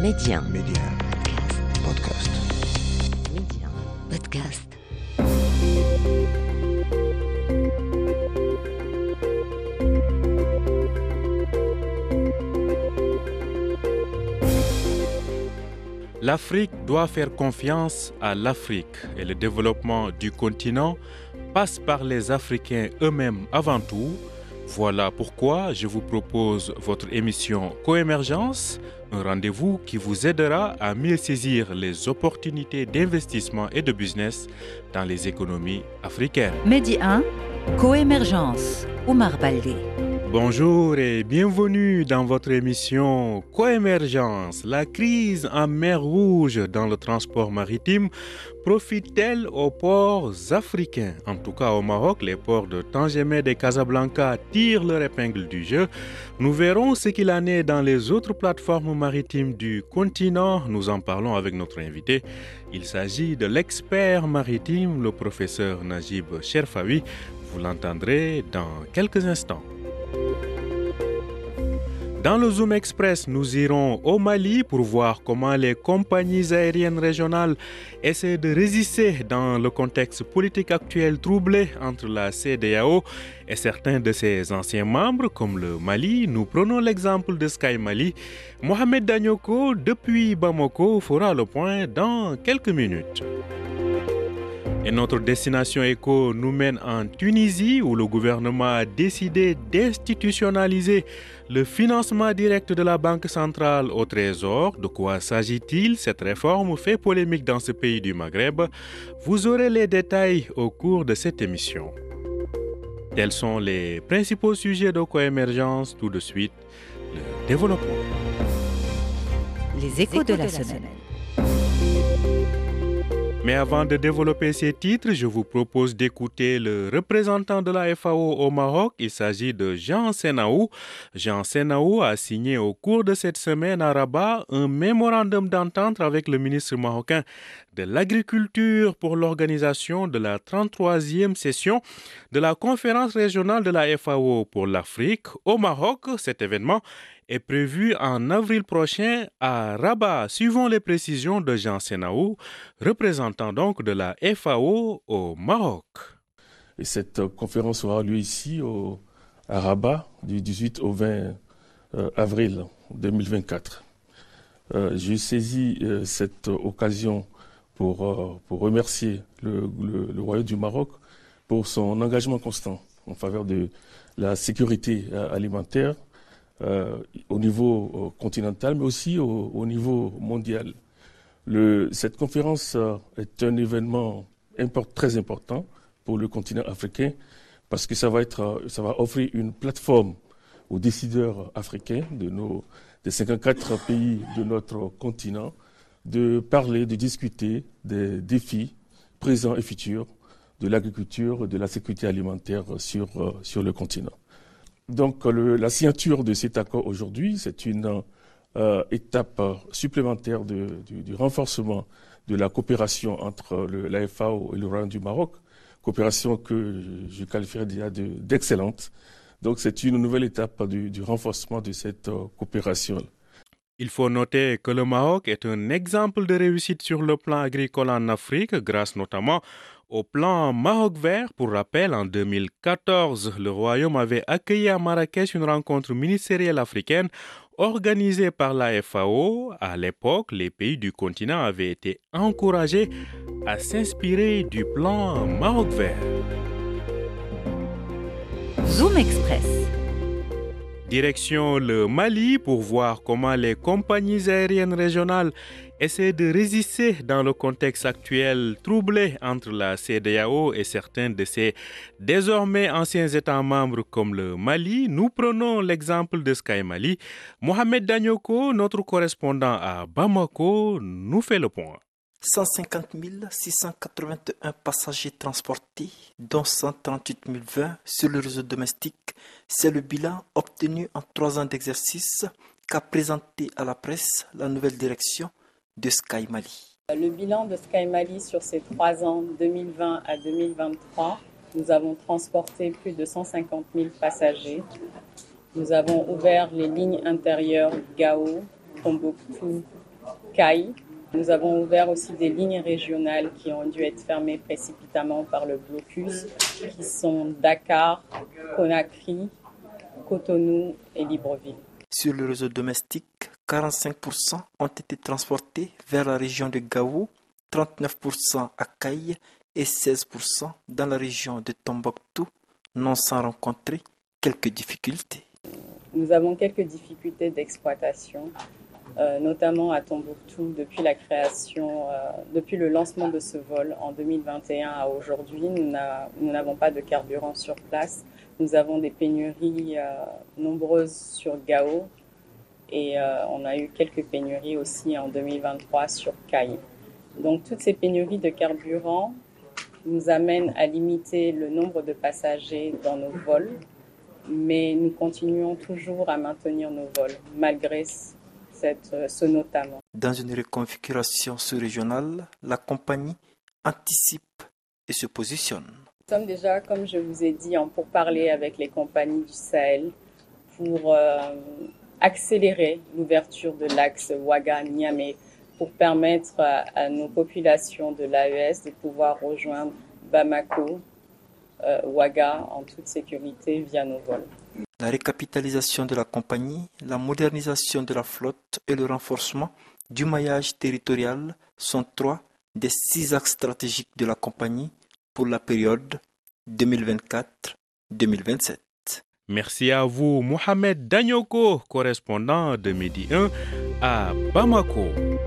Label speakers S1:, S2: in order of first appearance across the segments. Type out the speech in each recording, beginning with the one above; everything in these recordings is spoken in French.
S1: Média.
S2: Podcast.
S1: Média. Podcast.
S3: L'Afrique doit faire confiance à l'Afrique et le développement du continent passe par les Africains eux-mêmes avant tout. Voilà pourquoi je vous propose votre émission Coémergence, un rendez-vous qui vous aidera à mieux saisir les opportunités d'investissement et de business dans les économies africaines.
S4: Medi 1, Coémergence, Oumar Baldé.
S3: Bonjour et bienvenue dans votre émission Coémergence. La crise en mer Rouge dans le transport maritime profite-t-elle aux ports africains? En tout cas au Maroc, les ports de Tangemède et Casablanca tirent leur épingle du jeu. Nous verrons ce qu'il en est dans les autres plateformes maritimes du continent. Nous en parlons avec notre invité. Il s'agit de l'expert maritime, le professeur Najib Cherfaoui. Vous l'entendrez dans quelques instants. Dans le Zoom Express, nous irons au Mali pour voir comment les compagnies aériennes régionales essaient de résister dans le contexte politique actuel troublé entre la CEDEAO et certains de ses anciens membres, comme le Mali. Nous prenons l'exemple de Sky Mali. Mohamed Danyoko, depuis Bamako, fera le point dans quelques minutes. Et notre destination éco nous mène en Tunisie où le gouvernement a décidé d'institutionnaliser le financement direct de la Banque centrale au Trésor. De quoi s'agit-il? Cette réforme fait polémique dans ce pays du Maghreb. Vous aurez les détails au cours de cette émission. Tels sont les principaux sujets de Coémergence. Tout de suite, le développement.
S4: Les échos de la semaine.
S3: Mais avant de développer ces titres, je vous propose d'écouter le représentant de la FAO au Maroc. Il s'agit de Jean Senaou. Jean Senaou a signé au cours de cette semaine à Rabat un mémorandum d'entente avec le ministre marocain de l'Agriculture pour l'organisation de la 33e session de la conférence régionale de la FAO pour l'Afrique au Maroc. Cet événement est prévu en avril prochain à Rabat, suivant les précisions de Jean Senaou, représentant donc de la FAO au Maroc.
S5: Et cette conférence aura lieu ici à Rabat du 18 au 20 avril 2024. J'ai saisi cette occasion pour remercier le Royaume du Maroc pour son engagement constant en faveur de la sécurité alimentaire au niveau continental, mais aussi au niveau mondial. Cette conférence est un événement très important pour le continent africain parce que ça va offrir une plateforme aux décideurs africains des 54 pays de notre continent de parler, de discuter des défis présents et futurs de l'agriculture et de la sécurité alimentaire sur le continent. Donc la signature de cet accord aujourd'hui, c'est une étape supplémentaire du renforcement de la coopération entre la FAO et le Royaume du Maroc, coopération que je qualifierais déjà d'excellente. Donc c'est une nouvelle étape du renforcement de cette coopération.
S3: Il faut noter que le Maroc est un exemple de réussite sur le plan agricole en Afrique, grâce notamment au plan Maroc Vert. Pour rappel, en 2014, le Royaume avait accueilli à Marrakech une rencontre ministérielle africaine organisée par la FAO. À l'époque, les pays du continent avaient été encouragés à s'inspirer du plan Maroc Vert.
S4: Zoom Express.
S3: Direction le Mali pour voir comment les compagnies aériennes régionales essaient de résister dans le contexte actuel troublé entre la CEDEAO et certains de ses désormais anciens États membres comme le Mali. Nous prenons l'exemple de Sky Mali. Mohamed Danyoko, notre correspondant à Bamako, nous fait le point.
S6: 150 681 passagers transportés, dont 138 020 sur le réseau domestique. C'est le bilan obtenu en 3 ans d'exercice qu'a présenté à la presse la nouvelle direction de Sky Mali.
S7: Le bilan de Sky Mali sur ces 3 ans, 2020 à 2023, nous avons transporté plus de 150 000 passagers. Nous avons ouvert les lignes intérieures Gao, Tombouctou, Caille. Nous avons ouvert aussi des lignes régionales qui ont dû être fermées précipitamment par le blocus, qui sont Dakar, Conakry, Cotonou et Libreville.
S6: Sur le réseau domestique, 45% ont été transportés vers la région de Gao, 39% à Caille et 16% dans la région de Tombouctou, non sans rencontrer quelques difficultés.
S7: Nous avons quelques difficultés d'exploitation, notamment à Tombouctou depuis la création, depuis le lancement de ce vol en 2021 à aujourd'hui. Nous n'avons pas de carburant sur place. Nous avons des pénuries nombreuses sur Gao et on a eu quelques pénuries aussi en 2023 sur Caille. Donc toutes ces pénuries de carburant nous amènent à limiter le nombre de passagers dans nos vols, mais nous continuons toujours à maintenir nos vols malgré ce notamment.
S6: Dans une reconfiguration sous-régionale, la compagnie anticipe et se positionne.
S7: Nous sommes déjà, comme je vous ai dit, en pourparlers avec les compagnies du Sahel pour accélérer l'ouverture de l'axe Ouaga-Niamey pour permettre à nos populations de l'AES de pouvoir rejoindre Bamako, Ouaga en toute sécurité via nos vols.
S6: La récapitalisation de la compagnie, la modernisation de la flotte et le renforcement du maillage territorial sont 3 des 6 axes stratégiques de la compagnie pour la période 2024-2027.
S3: Merci à vous, Mohamed Danyoko, correspondant de Midi 1 à Bamako.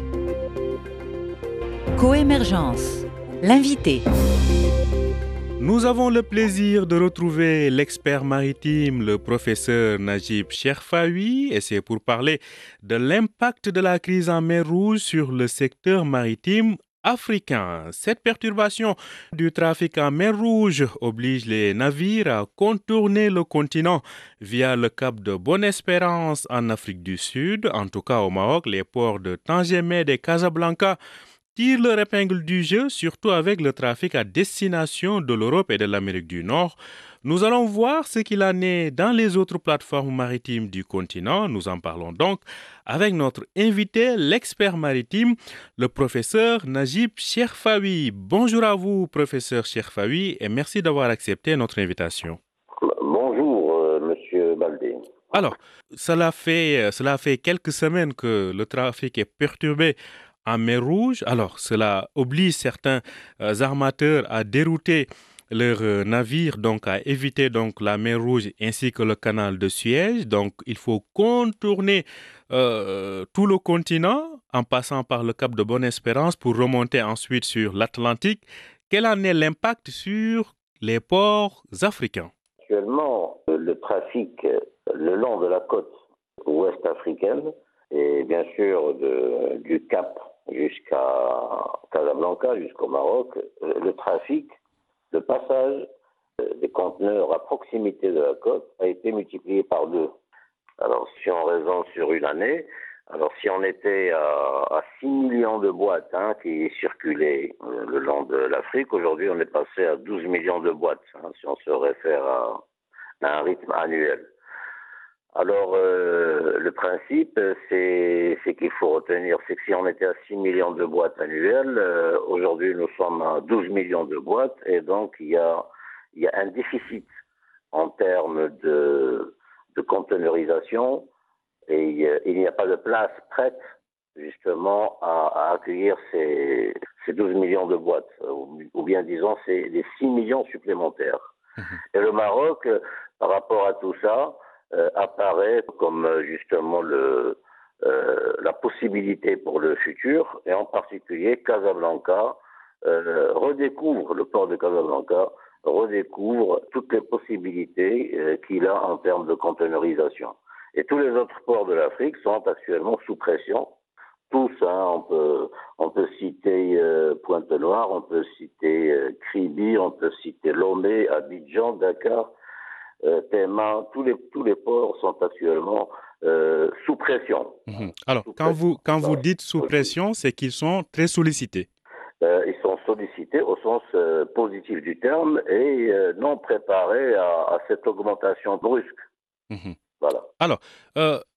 S4: Coémergence, l'invité.
S3: Nous avons le plaisir de retrouver l'expert maritime, le professeur Najib Cherfaoui, et c'est pour parler de l'impact de la crise en mer Rouge sur le secteur maritime africain. Cette perturbation du trafic en mer Rouge oblige les navires à contourner le continent via le cap de Bonne-Espérance en Afrique du Sud. En tout cas au Maroc, les ports de Tangemède et Casablanca tirent leur épingle du jeu, surtout avec le trafic à destination de l'Europe et de l'Amérique du Nord. Nous allons voir ce qu'il en est dans les autres plateformes maritimes du continent. Nous en parlons donc avec notre invité, l'expert maritime, le professeur Najib Cherfaoui. Bonjour à vous, professeur Cherfaoui, et merci d'avoir accepté notre invitation.
S8: Bonjour, monsieur Baldé.
S3: Alors, cela fait quelques semaines que le trafic est perturbé en mer Rouge. Alors, cela oblige certains armateurs à dérouter leurs navires, donc à éviter donc la mer Rouge ainsi que le canal de Suez. Donc, il faut contourner tout le continent en passant par le cap de Bonne-Espérance pour remonter ensuite sur l'Atlantique. Quel en est l'impact sur les ports africains?
S8: Actuellement, le trafic le long de la côte ouest africaine et bien sûr du Cap jusqu'à Casablanca, jusqu'au Maroc, le trafic de passage des conteneurs à proximité de la côte a été multiplié par 2. Alors si on raisonne sur une année, alors si on était à 6 millions de boîtes qui circulaient le long de l'Afrique, aujourd'hui on est passé à 12 millions de boîtes, si on se réfère à un rythme annuel. Alors, le principe, c'est qu'il faut retenir, c'est que si on était à 6 millions de boîtes annuelles, aujourd'hui nous sommes à 12 millions de boîtes, et donc il y a un déficit en termes de conteneurisation, et il n'y a pas de place prête justement à accueillir ces 12 millions de boîtes, ou bien disons c'est les 6 millions supplémentaires. Et le Maroc, par rapport à tout ça, apparaît comme justement la possibilité pour le futur, et en particulier Casablanca redécouvre, le port de Casablanca redécouvre toutes les possibilités qu'il a en termes de conteneurisation. Et tous les autres ports de l'Afrique sont actuellement sous pression. Tous, on peut citer Pointe-Noire, on peut citer Kribi, on peut citer Lomé, Abidjan, Dakar, Tema, tous les ports sont actuellement sous pression.
S3: Alors, quand vous dites sous pression, c'est qu'ils sont très sollicités.
S8: Ils sont sollicités au sens positif du terme et non préparés à cette augmentation brusque.
S3: Voilà. Alors,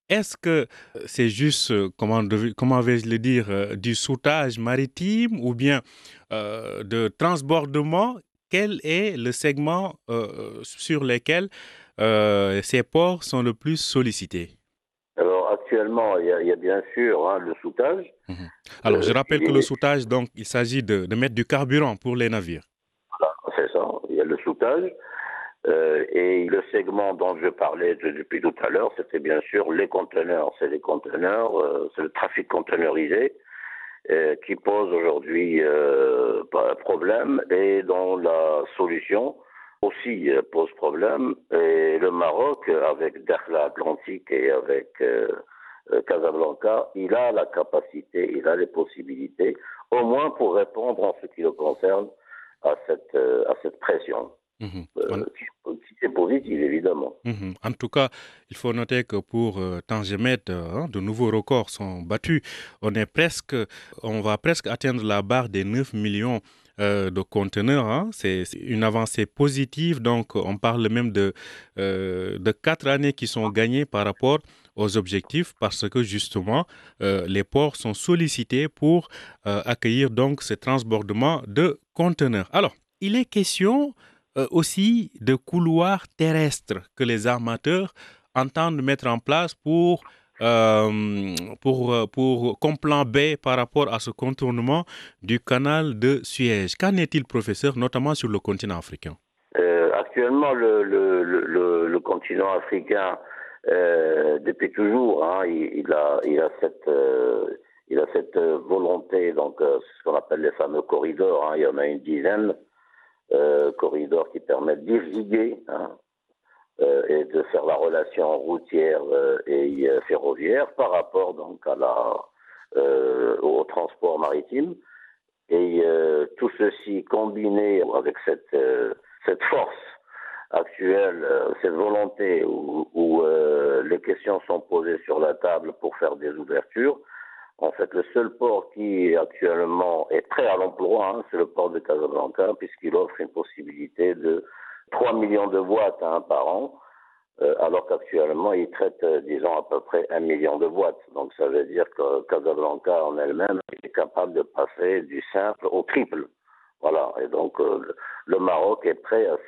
S3: est-ce que c'est juste, comment vais-je le dire, du soudage maritime ou bien de transbordement? Quel est le segment sur lequel ces ports sont le plus sollicités?
S8: Alors actuellement, il y a bien sûr le soudage.
S3: Mhm. Alors, je rappelle que le
S8: Est,
S3: soudage, donc, il s'agit de mettre du carburant pour les navires.
S8: voilà, c'est ça, il y a le soudage. Et le segment dont je parlais depuis tout à l'heure, c'était bien sûr les conteneurs. C'est les conteneurs, c'est le trafic conteneurisé qui pose aujourd'hui problème et dont la solution aussi pose problème. Et le Maroc, avec Dakhla Atlantique et avec Casablanca, il a la capacité, il a les possibilités, au moins pour répondre en ce qui le concerne à cette pression.
S3: Mhm.
S8: Qui est positive, évidemment.
S3: Mhm. En tout cas, il faut noter que pour Tangemet, de nouveaux records sont battus. On va presque atteindre la barre des 9 millions de conteneurs. Hein. C'est une avancée positive. Donc, on parle même de 4 années qui sont gagnées par rapport aux objectifs parce que justement, les ports sont sollicités pour accueillir donc ce transbordement de conteneurs. Alors, il est question aussi de couloirs terrestres que les armateurs entendent mettre en place comme plan B par rapport à ce contournement du canal de Suez. Qu'en est-il, professeur, notamment sur le continent africain?
S8: Actuellement, le continent africain, depuis toujours, il a cette volonté, donc ce qu'on appelle les fameux corridors. Il y en a une dizaine. Corridors qui permettent d'irriguer et de faire la relation routière et ferroviaire par rapport donc au transport maritime. Et tout ceci combiné avec cette force actuelle, cette volonté où les questions sont posées sur la table pour faire des ouvertures. En fait, le seul port qui actuellement est prêt à l'emploi, c'est le port de Casablanca, puisqu'il offre une possibilité de 3 millions de boîtes par an, alors qu'actuellement, il traite, disons, à peu près 1 million de boîtes. Donc, ça veut dire que Casablanca en elle-même est capable de passer du simple au triple. Voilà. Et donc, le Maroc est prêt à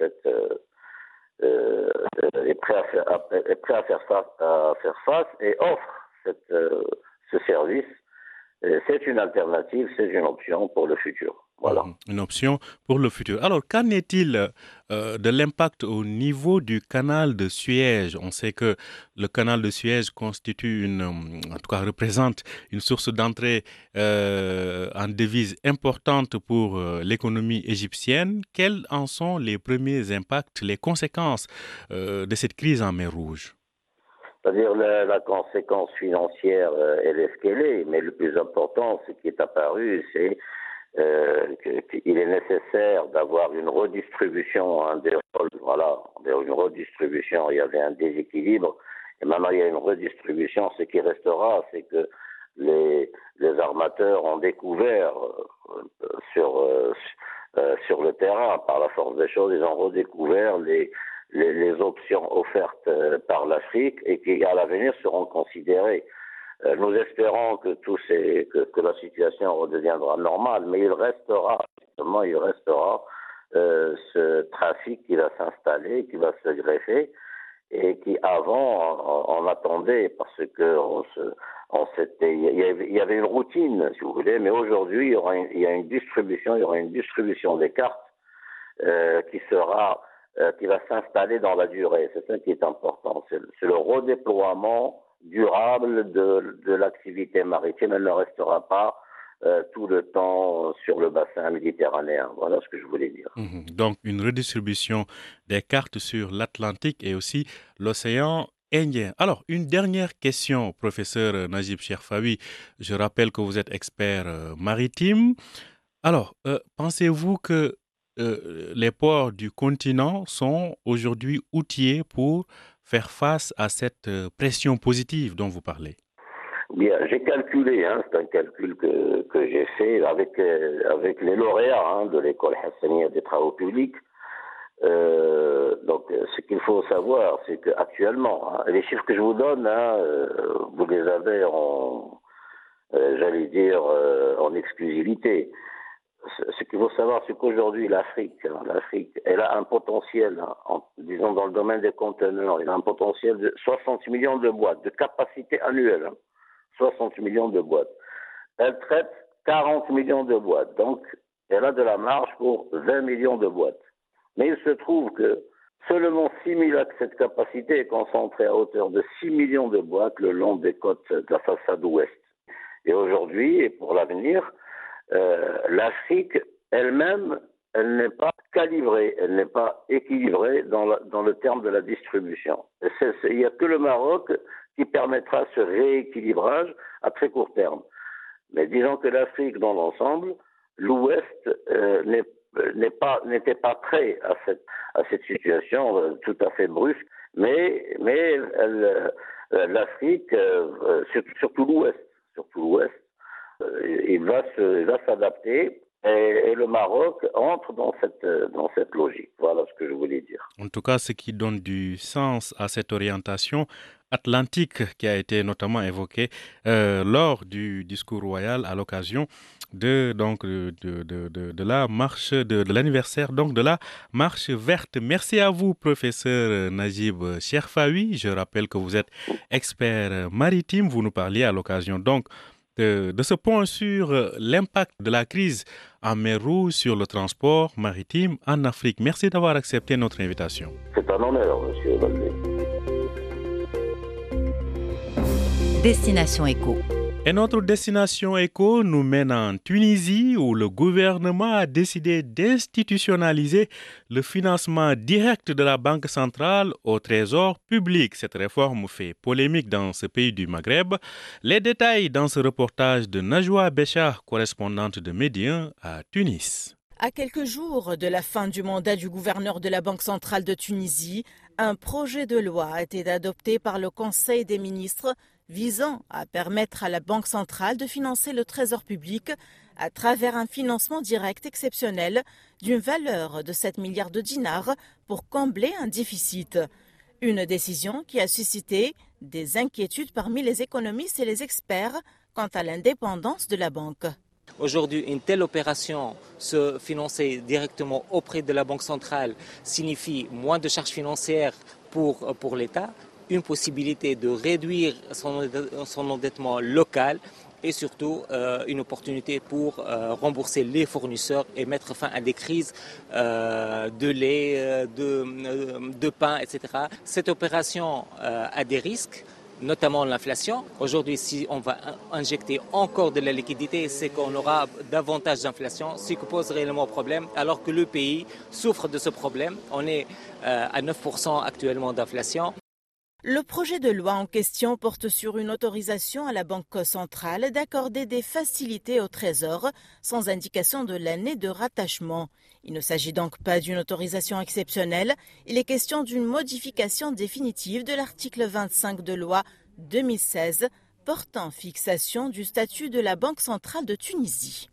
S8: faire face et offre ce service. C'est une alternative, c'est une option pour le futur. Voilà.
S3: Une option pour le futur. Alors, qu'en est-il de l'impact au niveau du canal de Suez? On sait que le canal de Suez constitue en tout cas représente une source d'entrée en devise importante pour l'économie égyptienne. Quels en sont les premiers impacts, les conséquences de cette crise en mer Rouge?
S8: C'est-à-dire la conséquence financière, elle est ce qu'elle est, mais le plus important, ce qui est apparu, c'est qu'il est nécessaire d'avoir une redistribution des rôles. Voilà, une redistribution, il y avait un déséquilibre, et maintenant il y a une redistribution. Ce qui restera, c'est que les armateurs ont découvert sur le terrain, par la force des choses, ils ont redécouvert les options offertes par l'Afrique et qui, à l'avenir, seront considérées. Nous espérons que la situation redeviendra normale, mais il restera ce trafic qui va s'installer, qui va se greffer, et qui avant on attendait parce que il y avait une routine, si vous voulez, mais aujourd'hui il y aura une distribution des cartes qui va s'installer dans la durée. C'est ça qui est important. C'est le redéploiement durable de l'activité maritime. Elle ne restera pas tout le temps sur le bassin méditerranéen. Voilà ce que je voulais dire.
S3: Donc, une redistribution des cartes sur l'Atlantique et aussi l'océan Indien. Alors, une dernière question, professeur Najib Cherfaoui. Je rappelle que vous êtes expert maritime. Alors, pensez-vous que les ports du continent sont aujourd'hui outillés pour faire face à cette pression positive dont vous parlez?
S8: Bien, j'ai calculé, c'est un calcul que j'ai fait avec les lauréats de l'école Hassaniya des travaux publics. Donc, ce qu'il faut savoir, c'est qu'actuellement, les chiffres que je vous donne, vous les avez en exclusivité. Ce qu'il faut savoir, c'est qu'aujourd'hui, l'Afrique, elle a un potentiel, disons dans le domaine des conteneurs, elle a un potentiel de 60 millions de boîtes, de capacité annuelle. 60 millions de boîtes. Elle traite 40 millions de boîtes. Donc, elle a de la marge pour 20 millions de boîtes. Mais il se trouve que seulement 6 000, cette capacité est concentrée à hauteur de 6 millions de boîtes le long des côtes de la façade ouest. Et aujourd'hui, et pour l'avenir, l'Afrique elle-même, elle n'est pas calibrée, elle n'est pas équilibrée dans le terme de la distribution. Il n'y a que le Maroc qui permettra ce rééquilibrage à très court terme. Mais disons que l'Afrique dans l'ensemble, l'Ouest n'était pas prêt à cette situation tout à fait brusque, mais l'Afrique, surtout l'Ouest, il va s'adapter. Et le Maroc entre dans cette logique. Voilà ce que je voulais dire.
S3: En tout cas, ce qui donne du sens à cette orientation atlantique qui a été notamment évoquée lors du discours royal à l'occasion de la marche de l'anniversaire donc de la marche verte. Merci à vous, professeur Najib Cherfaoui. Je rappelle que vous êtes expert maritime. Vous nous parliez à l'occasion donc de ce point sur l'impact de la crise en mer Rouge sur le transport maritime en Afrique. Merci d'avoir accepté notre invitation.
S8: C'est un honneur, monsieur Valdé.
S4: Destination Éco.
S3: Et notre destination éco nous mène en Tunisie où le gouvernement a décidé d'institutionnaliser le financement direct de la Banque centrale au trésor public. Cette réforme fait polémique dans ce pays du Maghreb. Les détails dans ce reportage de Najwa Becha, correspondante de Médien à Tunis.
S9: À quelques jours de la fin du mandat du gouverneur de la Banque centrale de Tunisie, un projet de loi a été adopté par le Conseil des ministres visant à permettre à la Banque centrale de financer le trésor public à travers un financement direct exceptionnel d'une valeur de 7 milliards de dinars pour combler un déficit. Une décision qui a suscité des inquiétudes parmi les économistes et les experts quant à l'indépendance de la banque.
S10: Aujourd'hui, une telle opération, se financer directement auprès de la Banque centrale, signifie moins de charges financières pour l'État, une possibilité de réduire son endettement local et surtout une opportunité pour rembourser les fournisseurs et mettre fin à des crises de lait, de pain, etc. Cette opération a des risques, notamment l'inflation. Aujourd'hui, si on va injecter encore de la liquidité, c'est qu'on aura davantage d'inflation, ce qui pose réellement problème, alors que le pays souffre de ce problème. On est à 9% actuellement d'inflation.
S9: Le projet de loi en question porte sur une autorisation à la Banque centrale d'accorder des facilités au Trésor sans indication de l'année de rattachement. Il ne s'agit donc pas d'une autorisation exceptionnelle, il est question d'une modification définitive de l'article 25 de loi 2016 portant fixation du statut de la Banque centrale de Tunisie.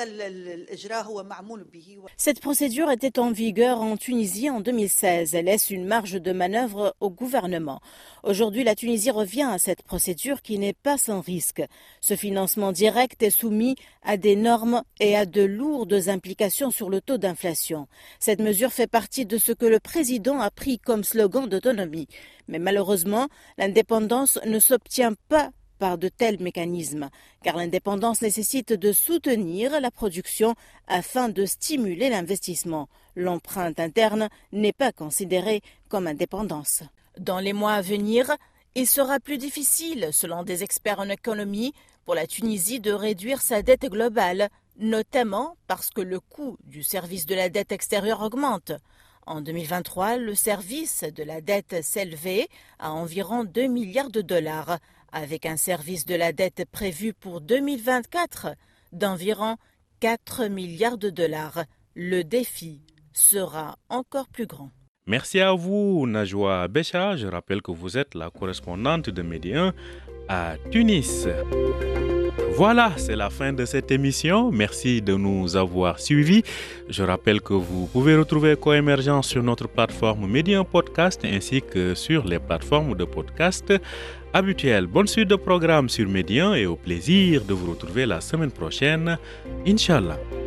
S9: Cette procédure était en vigueur en Tunisie en 2016. Elle laisse une marge de manœuvre au gouvernement. Aujourd'hui, la Tunisie revient à cette procédure qui n'est pas sans risque. Ce financement direct est soumis à des normes et à de lourdes implications sur le taux d'inflation. Cette mesure fait partie de ce que le président a pris comme slogan d'autonomie. Mais malheureusement, l'indépendance ne s'obtient pas par de tels mécanismes, car l'indépendance nécessite de soutenir la production afin de stimuler l'investissement. L'empreinte interne n'est pas considérée comme indépendance. Dans les mois à venir, il sera plus difficile, selon des experts en économie, pour la Tunisie de réduire sa dette globale, notamment parce que le coût du service de la dette extérieure augmente. En 2023, le service de la dette s'élevait à environ 2 milliards de dollars, avec un service de la dette prévu pour 2024 d'environ 4 milliards de dollars. Le défi sera encore plus grand.
S3: Merci à vous, Najwa Becha. Je rappelle que vous êtes la correspondante de Médien à Tunis. Voilà, c'est la fin de cette émission. Merci de nous avoir suivis. Je rappelle que vous pouvez retrouver Coémergence sur notre plateforme Medium Podcast ainsi que sur les plateformes de podcast habituelles. Bonne suite de programme sur Medium et au plaisir de vous retrouver la semaine prochaine. Inch'Allah.